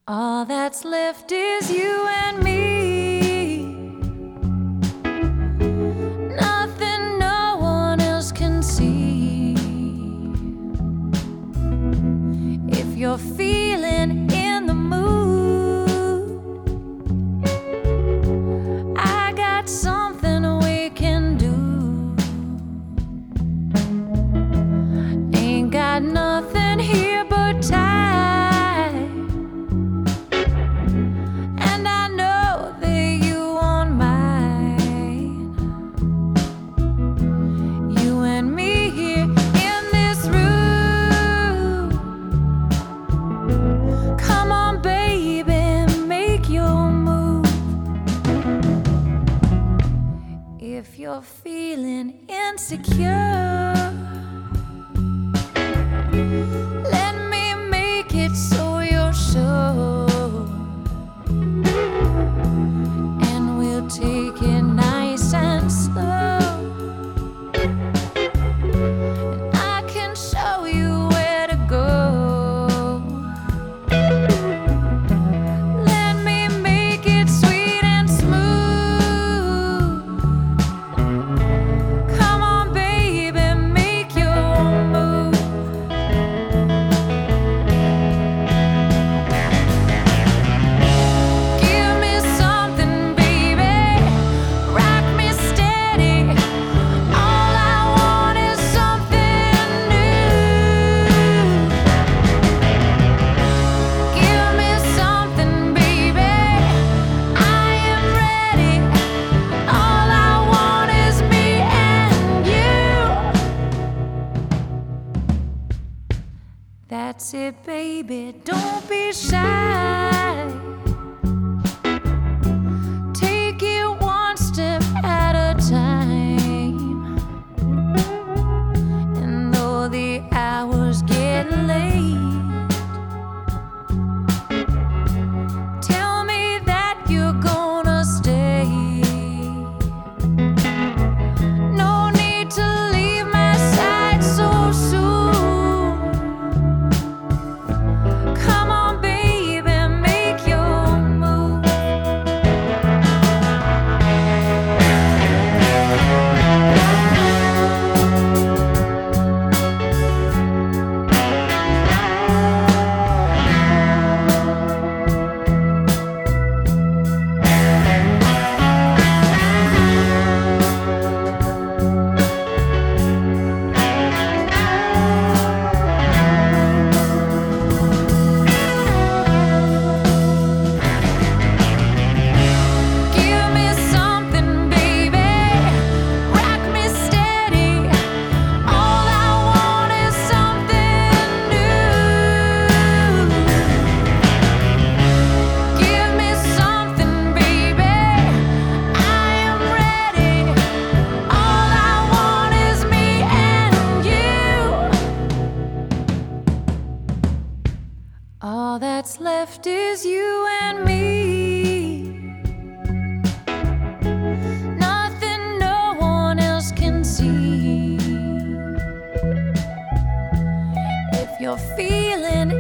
All that's left is you and me. Nothing no one else can see. If you're feeling in the mood, I got something we can do. Ain't got nothing here but time. If you're feeling insecure, let me make it so you're sure. And we'll take it nice and slow. And I can show you where to go. Let me make it sweet and smooth. That's it, baby, don't be shy. Take it one step at a time. And though the hours get late, tell me that you're gonna stay. No need to leave my side so soon. All that's left is you and me. Nothing no one else can see. If you're feeling